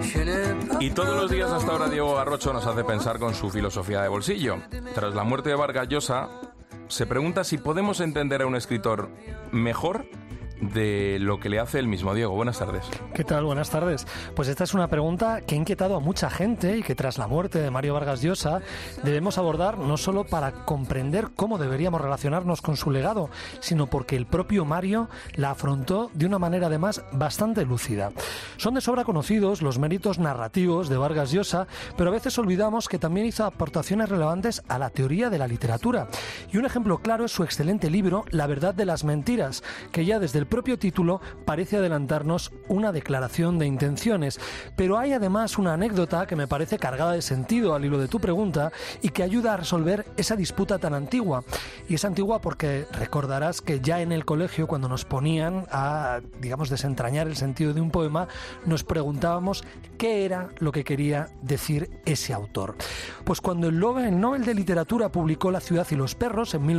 Y todos los días hasta ahora Diego Garrocho nos hace pensar con su filosofía de bolsillo. Tras la muerte de Vargas Llosa, se pregunta si podemos entender a un escritor mejor de lo que le hace él mismo. Diego, buenas tardes. ¿Qué tal? Buenas tardes. Pues esta es una pregunta que ha inquietado a mucha gente y que tras la muerte de Mario Vargas Llosa debemos abordar no solo para comprender cómo deberíamos relacionarnos con su legado, sino porque el propio Mario la afrontó de una manera además bastante lúcida. Son de sobra conocidos los méritos narrativos de Vargas Llosa, pero a veces olvidamos que también hizo aportaciones relevantes a la teoría de la literatura. Y un ejemplo claro es su excelente libro La verdad de las mentiras, que ya desde el propio título parece adelantarnos una declaración de intenciones, pero hay además una anécdota que me parece cargada de sentido al hilo de tu pregunta y que ayuda a resolver esa disputa tan antigua. Y es antigua porque recordarás que ya en el colegio, cuando nos ponían a, digamos, desentrañar el sentido de un poema, nos preguntábamos qué era lo que quería decir ese autor. Pues cuando el Nobel de Literatura publicó La ciudad y los perros en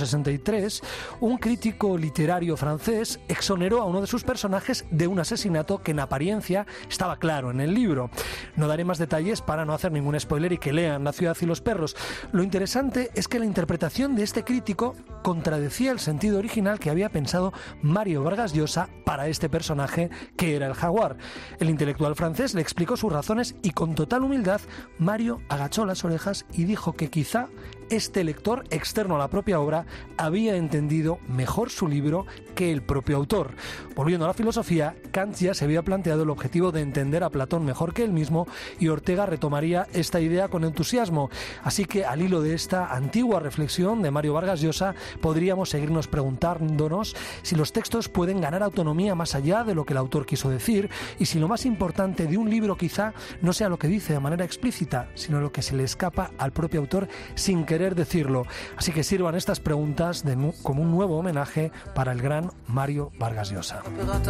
1963, un crítico literario francés exoneró a uno de sus personajes de un asesinato que en apariencia estaba claro en el libro. No daré más detalles para no hacer ningún spoiler y que lean La ciudad y los perros. Lo interesante es que la interpretación de este crítico contradecía el sentido original que había pensado Mario Vargas Llosa para este personaje, que era el jaguar. El intelectual francés le explicó sus razones y con total humildad Mario agachó las orejas y dijo que quizá este lector externo a la propia obra había entendido mejor su libro que el propio autor. Volviendo a la filosofía, Kant ya se había planteado el objetivo de entender a Platón mejor que él mismo y Ortega retomaría esta idea con entusiasmo. Así que al hilo de esta antigua reflexión de Mario Vargas Llosa podríamos seguirnos preguntándonos si los textos pueden ganar autonomía más allá de lo que el autor quiso decir y si lo más importante de un libro quizá no sea lo que dice de manera explícita, sino lo que se le escapa al propio autor sin querer decirlo. Así que sirvan estas preguntas como un nuevo homenaje para el gran Mario Vargas Llosa.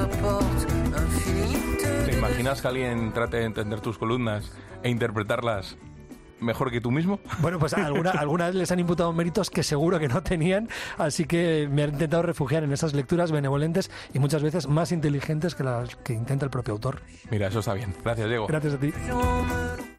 ¿Te imaginas que alguien trate de entender tus columnas e interpretarlas mejor que tú mismo? Bueno, pues algunas les han imputado méritos que seguro que no tenían, así que me han intentado refugiar en esas lecturas benevolentes y muchas veces más inteligentes que las que intenta el propio autor. Mira, eso está bien. Gracias, Diego. Gracias a ti.